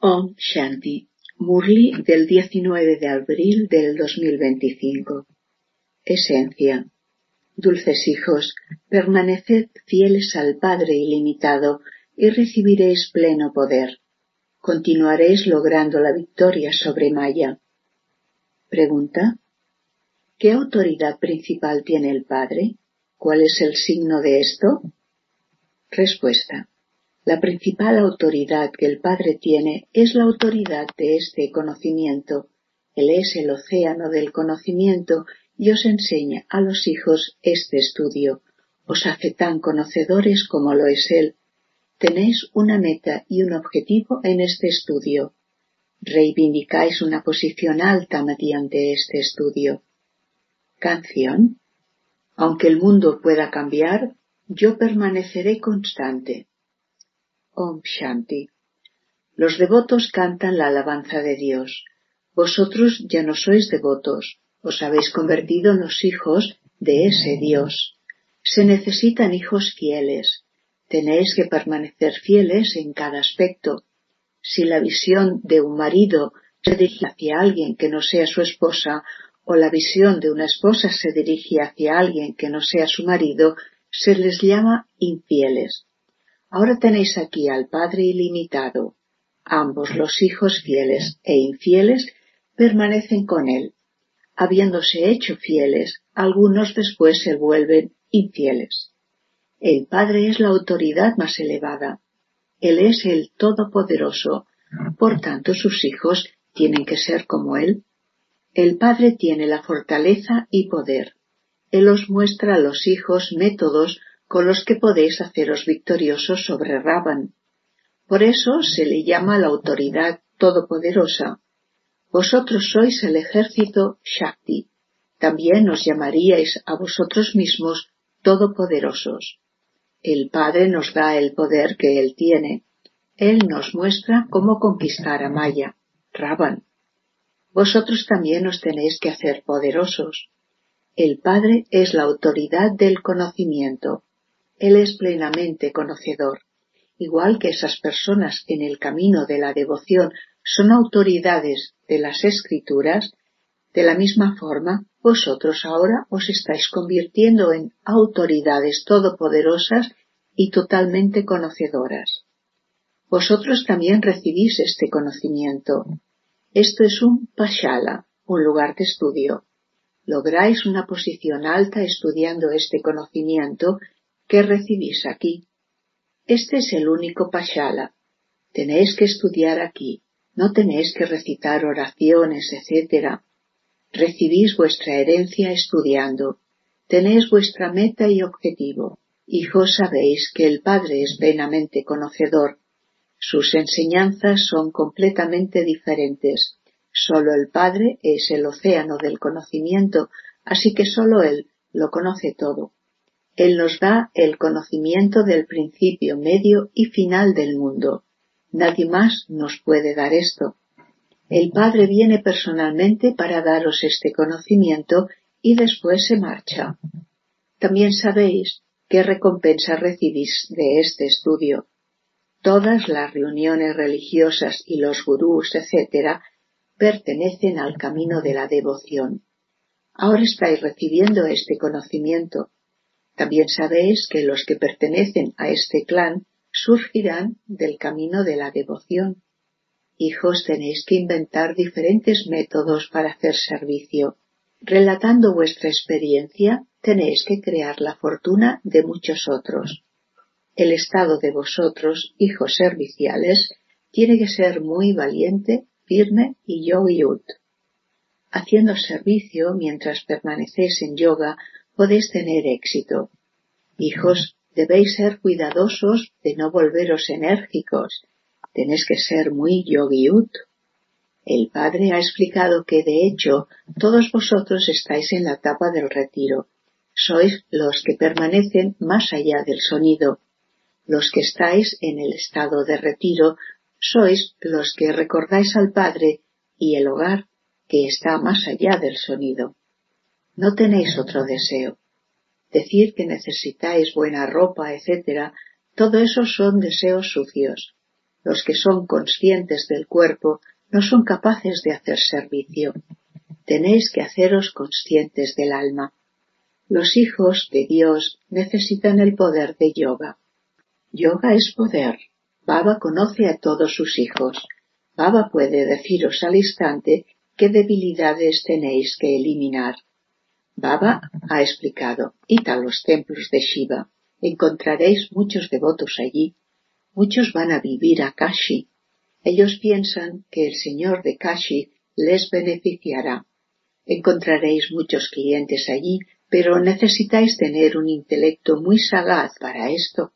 Om Shanti. Murli del 19 de abril del 2025. Esencia. Dulces hijos, permaneced fieles al Padre ilimitado y recibiréis pleno poder. Continuaréis logrando la victoria sobre Maya. Pregunta. ¿Qué autoridad principal tiene el Padre? ¿Cuál es el signo de esto? Respuesta. La principal autoridad que el Padre tiene es la autoridad de este conocimiento. Él es el océano del conocimiento y os enseña a los hijos este estudio. Os hace tan conocedores como lo es Él. Tenéis una meta y un objetivo en este estudio. Reivindicáis una posición alta mediante este estudio. Canción. Aunque el mundo pueda cambiar, yo permaneceré constante. Om Shanti. Los devotos cantan la alabanza de Dios. Vosotros ya no sois devotos, os habéis convertido en los hijos de ese Dios. Se necesitan hijos fieles. Tenéis que permanecer fieles en cada aspecto. Si la visión de un marido se dirige hacia alguien que no sea su esposa, o la visión de una esposa se dirige hacia alguien que no sea su marido, se les llama infieles. Ahora tenéis aquí al Padre ilimitado. Ambos, los hijos fieles e infieles, permanecen con Él. Habiéndose hecho fieles, algunos después se vuelven infieles. El Padre es la autoridad más elevada. Él es el Todopoderoso. Por tanto, sus hijos tienen que ser como Él. El Padre tiene la fortaleza y poder. Él os muestra a los hijos métodos con los que podéis haceros victoriosos sobre Ravan. Por eso se le llama la autoridad todopoderosa. Vosotros sois el ejército Shakti. También os llamaríais a vosotros mismos todopoderosos. El Padre nos da el poder que Él tiene. Él nos muestra cómo conquistar a Maya, Ravan. Vosotros también os tenéis que hacer poderosos. El Padre es la autoridad del conocimiento. Él es plenamente conocedor. Igual que esas personas en el camino de la devoción son autoridades de las Escrituras, de la misma forma, vosotros ahora os estáis convirtiendo en autoridades todopoderosas y totalmente conocedoras. Vosotros también recibís este conocimiento. Esto es un pashala, un lugar de estudio. Lográis una posición alta estudiando este conocimiento que recibís aquí. Este es el único pashala. Tenéis que estudiar aquí. No tenéis que recitar oraciones, etc. Recibís vuestra herencia estudiando. Tenéis vuestra meta y objetivo. Hijos, sabéis que el Padre es plenamente conocedor. Sus enseñanzas son completamente diferentes. Solo el Padre es el océano del conocimiento, así que solo Él lo conoce todo. Él nos da el conocimiento del principio, medio y final del mundo. Nadie más nos puede dar esto. El Padre viene personalmente para daros este conocimiento y después se marcha. También sabéis qué recompensa recibís de este estudio. Todas las reuniones religiosas y los gurús, etc., pertenecen al camino de la devoción. Ahora estáis recibiendo este conocimiento. También sabéis que los que pertenecen a este clan surgirán del camino de la devoción. Hijos, tenéis que inventar diferentes métodos para hacer servicio. Relatando vuestra experiencia, tenéis que crear la fortuna de muchos otros. El estado de vosotros, hijos serviciales, tiene que ser muy valiente, firme y yogi-ut. Haciendo servicio mientras permanecéis en yoga, podéis tener éxito. Hijos, debéis ser cuidadosos de no volveros enérgicos. Tenéis que ser muy yogi-ut. El Padre ha explicado que, de hecho, todos vosotros estáis en la etapa del retiro. Sois los que permanecen más allá del sonido. Los que estáis en el estado de retiro sois los que recordáis al Padre y el hogar que está más allá del sonido. No tenéis otro deseo. Decir que necesitáis buena ropa, etc., todo eso son deseos sucios. Los que son conscientes del cuerpo no son capaces de hacer servicio. Tenéis que haceros conscientes del alma. Los hijos de Dios necesitan el poder de yoga. Yoga es poder. Baba conoce a todos sus hijos. Baba puede deciros al instante qué debilidades tenéis que eliminar. Baba ha explicado: id a los templos de Shiva. Encontraréis muchos devotos allí. Muchos van a vivir a Kashi. Ellos piensan que el señor de Kashi les beneficiará. Encontraréis muchos clientes allí, pero necesitáis tener un intelecto muy sagaz para esto.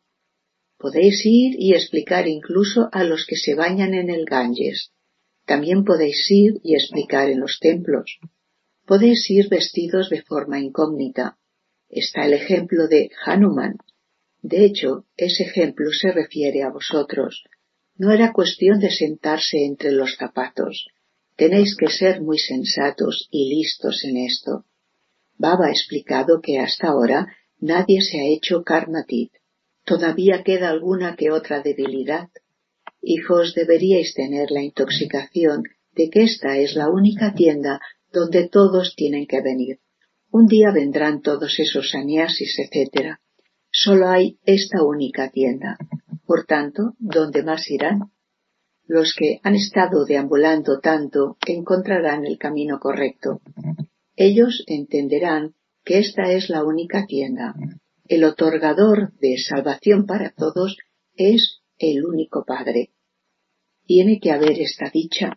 Podéis ir y explicar incluso a los que se bañan en el Ganges. También podéis ir y explicar en los templos. Podéis ir vestidos de forma incógnita. Está el ejemplo de Hanuman. De hecho, ese ejemplo se refiere a vosotros. No era cuestión de sentarse entre los zapatos. Tenéis que ser muy sensatos y listos en esto. Baba ha explicado que hasta ahora nadie se ha hecho karmatit. Todavía queda alguna que otra debilidad. Hijos, deberíais tener la intoxicación de que esta es la única tienda donde todos tienen que venir. Un día vendrán todos esos sannyasis, etc. Solo hay esta única tienda. Por tanto, ¿dónde más irán? Los que han estado deambulando tanto encontrarán el camino correcto. Ellos entenderán que esta es la única tienda. El otorgador de salvación para todos es el único Padre. Tiene que haber esta dicha.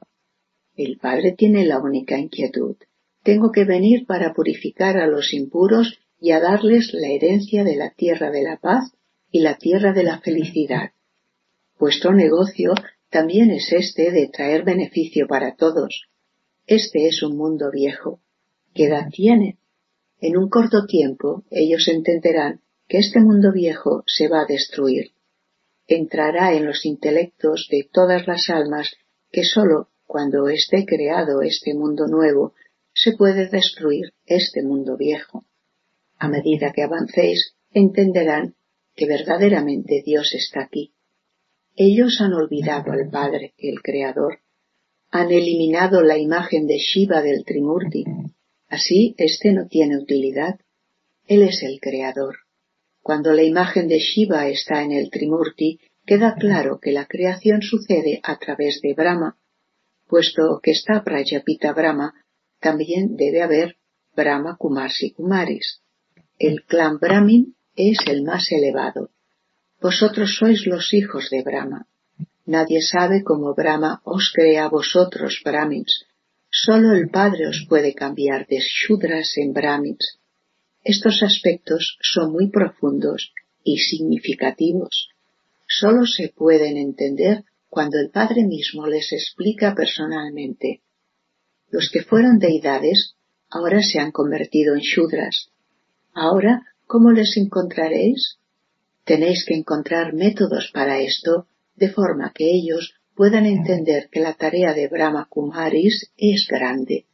El Padre tiene la única inquietud. Tengo que venir para purificar a los impuros y a darles la herencia de la tierra de la paz y la tierra de la felicidad. Vuestro negocio también es este de traer beneficio para todos. Este es un mundo viejo. ¿Qué edad tiene? En un corto tiempo ellos entenderán que este mundo viejo se va a destruir. Entrará en los intelectos de todas las almas que sólo cuando esté creado este mundo nuevo se puede destruir este mundo viejo. A medida que avancéis, entenderán que verdaderamente Dios está aquí. Ellos han olvidado al Padre, el Creador. Han eliminado la imagen de Shiva del Trimurti. Así, este no tiene utilidad. Él es el Creador. Cuando la imagen de Shiva está en el Trimurti, queda claro que la creación sucede a través de Brahma. Puesto que está Prajapita Brahma, también debe haber Brahma Kumars y Kumaris. El clan Brahmin es el más elevado. Vosotros sois los hijos de Brahma. Nadie sabe cómo Brahma os crea a vosotros Brahmins. Solo el Padre os puede cambiar de Shudras en Brahmins. Estos aspectos son muy profundos y significativos. Solo se pueden entender cuando el Padre mismo les explica personalmente. Los que fueron deidades ahora se han convertido en Shudras. Ahora, ¿cómo les encontraréis? Tenéis que encontrar métodos para esto, de forma que ellos puedan entender que la tarea de Brahma Kumaris es grande.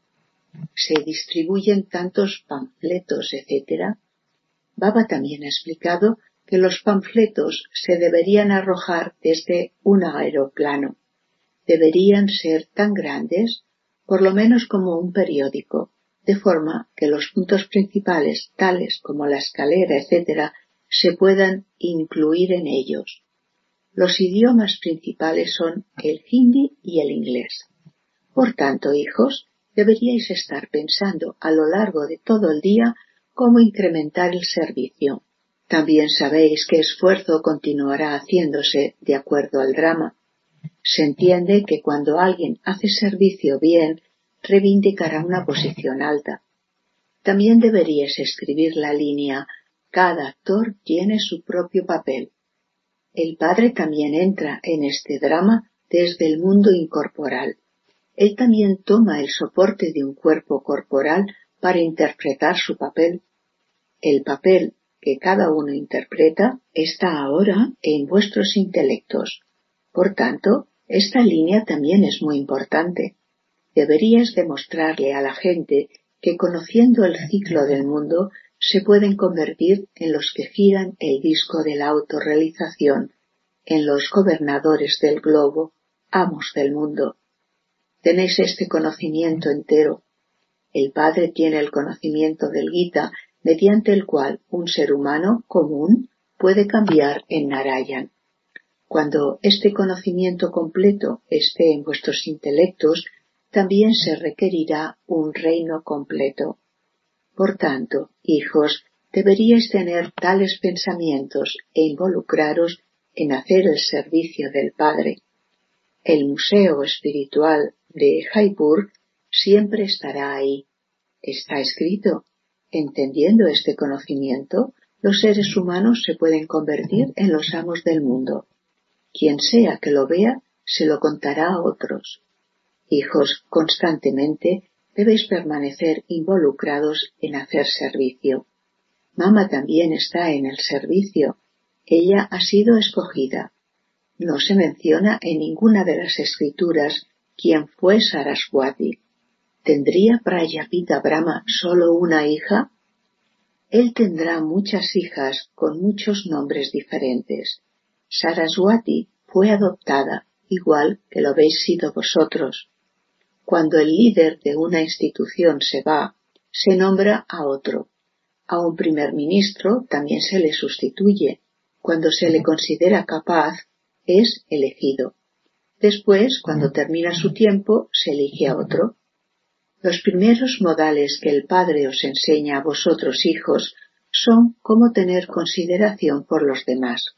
Se distribuyen tantos panfletos, etc. Baba también ha explicado que los panfletos se deberían arrojar desde un aeroplano. Deberían ser tan grandes, por lo menos como un periódico, de forma que los puntos principales, tales como la escalera, etc., se puedan incluir en ellos. Los idiomas principales son el hindi y el inglés. Por tanto, hijos, deberíais estar pensando a lo largo de todo el día cómo incrementar el servicio. También sabéis qué esfuerzo continuará haciéndose de acuerdo al drama. Se entiende que cuando alguien hace servicio bien, reivindicará una posición alta. También deberíais escribir la línea: cada actor tiene su propio papel. El Padre también entra en este drama desde el mundo incorporal. Él también toma el soporte de un cuerpo corporal para interpretar su papel. El papel que cada uno interpreta está ahora en vuestros intelectos. Por tanto, esta línea también es muy importante. Deberíais demostrarle a la gente que conociendo el ciclo del mundo se pueden convertir en los que giran el disco de la autorrealización, en los gobernadores del globo, amos del mundo. Tenéis este conocimiento entero. El Padre tiene el conocimiento del Gita, mediante el cual un ser humano común puede cambiar en Narayan. Cuando este conocimiento completo esté en vuestros intelectos, también se requerirá un reino completo. Por tanto, hijos, deberíais tener tales pensamientos e involucraros en hacer el servicio del Padre. El museo espiritual de Jaipur siempre estará ahí. Está escrito: entendiendo este conocimiento, los seres humanos se pueden convertir en los amos del mundo. Quien sea que lo vea, se lo contará a otros. Hijos, constantemente debéis permanecer involucrados en hacer servicio. Mama también está en el servicio. Ella ha sido escogida. No se menciona en ninguna de las escrituras quién fue Saraswati. ¿Tendría Prayapita Brahma solo una hija? Él tendrá muchas hijas con muchos nombres diferentes. Saraswati fue adoptada, igual que lo habéis sido vosotros. Cuando el líder de una institución se va, se nombra a otro. A un primer ministro también se le sustituye. Cuando se le considera capaz, es elegido. Después, cuando termina su tiempo, se elige a otro. Los primeros modales que el Padre os enseña a vosotros, hijos, son cómo tener consideración por los demás.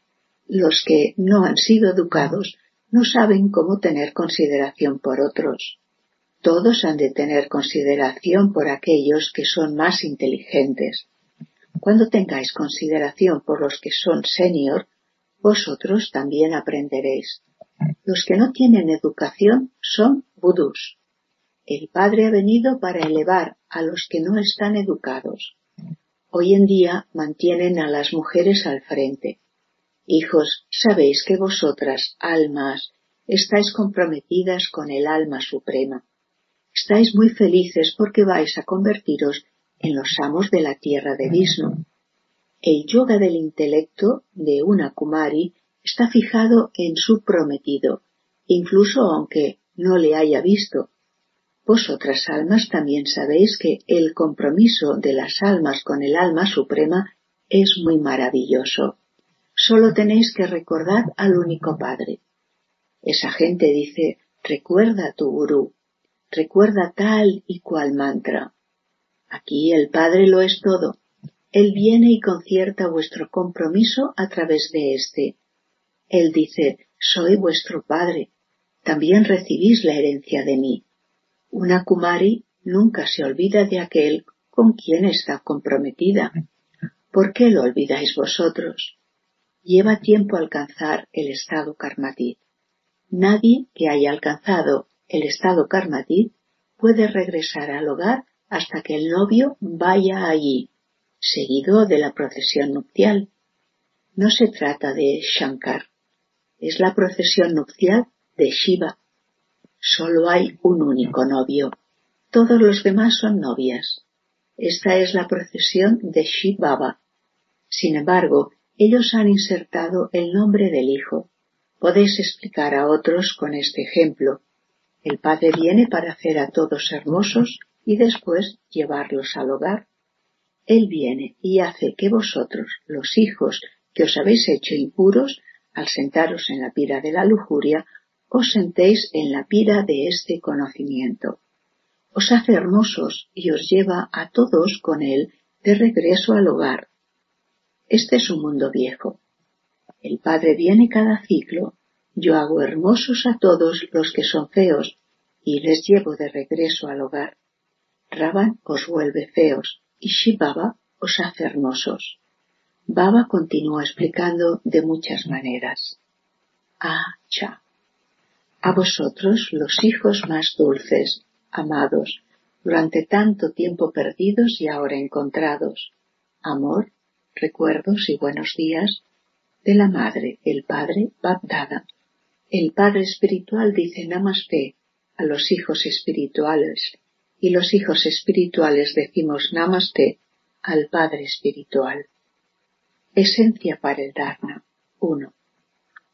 Los que no han sido educados no saben cómo tener consideración por otros. Todos han de tener consideración por aquellos que son más inteligentes. Cuando tengáis consideración por los que son senior, vosotros también aprenderéis. Los que no tienen educación son vudús. El Padre ha venido para elevar a los que no están educados. Hoy en día mantienen a las mujeres al frente. Hijos, sabéis que vosotras, almas, estáis comprometidas con el alma suprema. Estáis muy felices porque vais a convertiros en los amos de la tierra de Vishnu. El yoga del intelecto de una Kumari está fijado en su prometido, incluso aunque no le haya visto. Vosotras, almas, también sabéis que el compromiso de las almas con el alma suprema es muy maravilloso. Solo tenéis que recordar al único Padre. Esa gente dice: recuerda a tu gurú, recuerda tal y cual mantra. Aquí el Padre lo es todo. Él viene y concierta vuestro compromiso a través de éste. Él dice: soy vuestro Padre, también recibís la herencia de mí. Una Kumari nunca se olvida de aquel con quien está comprometida. ¿Por qué lo olvidáis vosotros? Lleva tiempo alcanzar el estado karmatit. Nadie que haya alcanzado el estado karmatit puede regresar al hogar hasta que el novio vaya allí, seguido de la procesión nupcial. No se trata de Shankar, es la procesión nupcial de Shiva. Solo hay un único novio, todos los demás son novias. Esta es la procesión de Shiv Baba. Sin embargo, ellos han insertado el nombre del Hijo. Podéis explicar a otros con este ejemplo. El Padre viene para hacer a todos hermosos y después llevarlos al hogar. Él viene y hace que vosotros, los hijos que os habéis hecho impuros, al sentaros en la pira de la lujuria, os sentéis en la pira de este conocimiento. Os hace hermosos y os lleva a todos con él de regreso al hogar. Este es un mundo viejo. El Padre viene cada ciclo. Yo hago hermosos a todos los que son feos y les llevo de regreso al hogar. Ravan os vuelve feos y Shiv Baba os hace hermosos. Baba continúa explicando de muchas maneras. Cha. A vosotros, los hijos más dulces, amados, durante tanto tiempo perdidos y ahora encontrados. Amor, recuerdos y buenos días de la Madre, el Padre, Bapdada. El Padre espiritual dice Namaste a los hijos espirituales y los hijos espirituales decimos Namaste al Padre espiritual. Esencia para el Dharma. 1.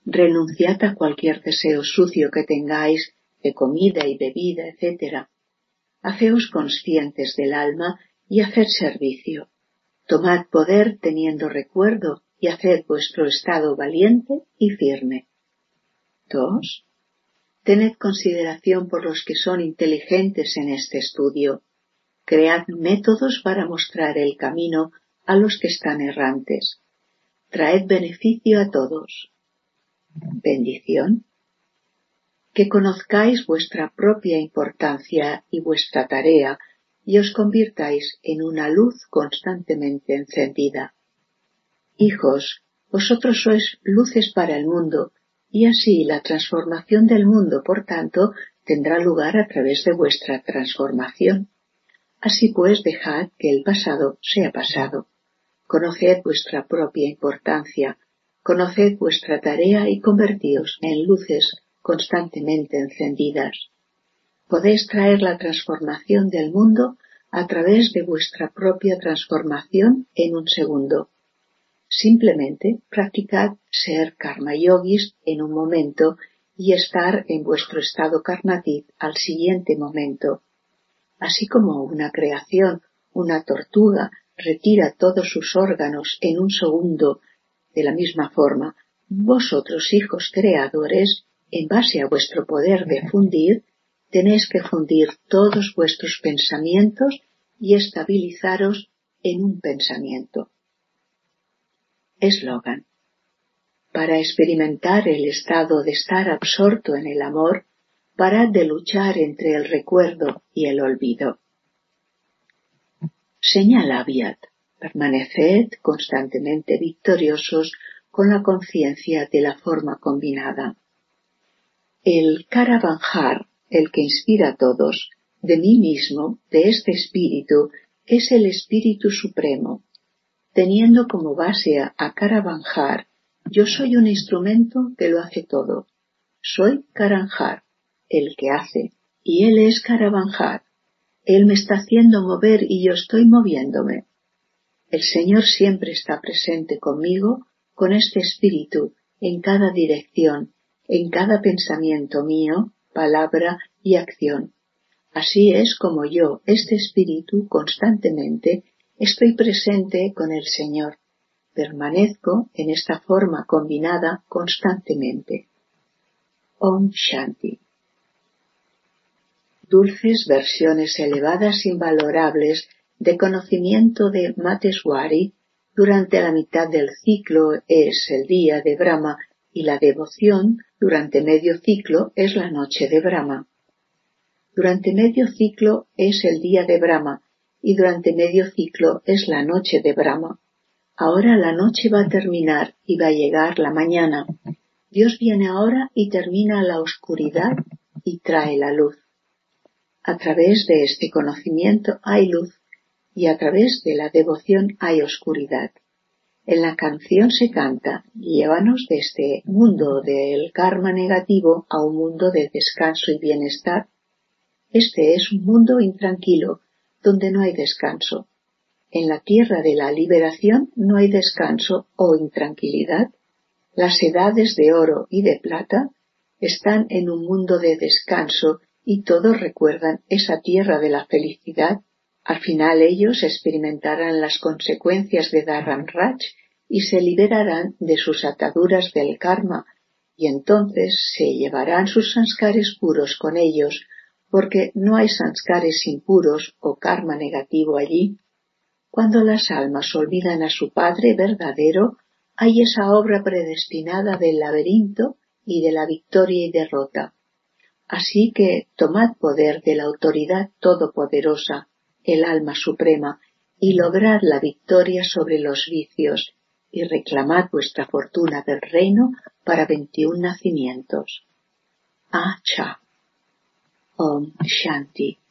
Renunciad a cualquier deseo sucio que tengáis de comida y bebida, etc. Haceos conscientes del alma y haced servicio. Tomad poder teniendo recuerdo y haced vuestro estado valiente y firme. 2. Tened consideración por los que son inteligentes en este estudio. Cread métodos para mostrar el camino a los que están errantes. Traed beneficio a todos. Bendición. Que conozcáis vuestra propia importancia y vuestra tarea y os convirtáis en una luz constantemente encendida. Hijos, vosotros sois luces para el mundo, y así la transformación del mundo, por tanto, tendrá lugar a través de vuestra transformación. Así pues, dejad que el pasado sea pasado. Conoced vuestra propia importancia, conoced vuestra tarea y convertíos en luces constantemente encendidas. Podéis traer la transformación del mundo a través de vuestra propia transformación en un segundo. Simplemente practicad ser karma yogis en un momento y estar en vuestro estado karmatit al siguiente momento. Así como una creación, una tortuga, retira todos sus órganos en un segundo, de la misma forma, vosotros, hijos creadores, en base a vuestro poder de fundir, tenéis que fundir todos vuestros pensamientos y estabilizaros en un pensamiento. Eslogan. Para experimentar el estado de estar absorto en el amor, parad de luchar entre el recuerdo y el olvido. Señal Aviat. Permaneced constantemente victoriosos con la conciencia de la forma combinada. El Karavanjar, el que inspira a todos, de mí mismo, de este espíritu, es el espíritu supremo. Teniendo como base a Karavanjar, yo soy un instrumento que lo hace todo. Soy Karanjar, el que hace, y él es Karavanjar. Él me está haciendo mover y yo estoy moviéndome. El Señor siempre está presente conmigo, con este espíritu, en cada dirección, en cada pensamiento mío, palabra y acción. Así es como yo, este espíritu, constantemente, estoy presente con el Señor. Permanezco en esta forma combinada constantemente. Om Shanti. Dulces versiones elevadas invalorables de conocimiento de Mateswari durante la mitad del ciclo es el día de Brahma y la devoción durante medio ciclo es la noche de Brahma. Durante medio ciclo es el día de Brahma y durante medio ciclo es la noche de Brahma. Ahora la noche va a terminar y va a llegar la mañana. Dios viene ahora y termina la oscuridad y trae la luz. A través de este conocimiento hay luz y a través de la devoción hay oscuridad. En la canción se canta, llévanos de este mundo del karma negativo a un mundo de descanso y bienestar. Este es un mundo intranquilo, donde no hay descanso. En la tierra de la liberación no hay descanso o intranquilidad. Las edades de oro y de plata están en un mundo de descanso y todos recuerdan esa tierra de la felicidad. Al final ellos experimentarán las consecuencias de Dharam Raj y se liberarán de sus ataduras del karma, y entonces se llevarán sus sanskares puros con ellos, porque no hay sanskares impuros o karma negativo allí. Cuando las almas olvidan a su Padre verdadero, hay esa obra predestinada del laberinto y de la victoria y derrota. Así que tomad poder de la autoridad todopoderosa, el alma suprema, y lograd la victoria sobre los vicios, y reclamad vuestra fortuna del reino para 21 nacimientos. Acha. Om Shanti.